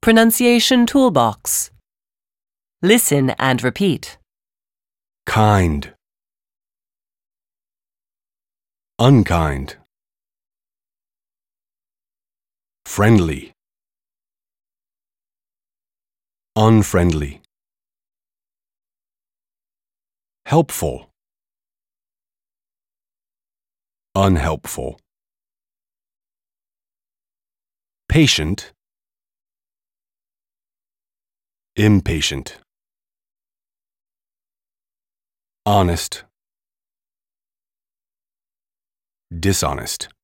Pronunciation Toolbox. Listen and repeat. Kind. Unkind. Friendly. Unfriendly. Helpful. Unhelpful. Patient. Impatient. Honest. Dishonest.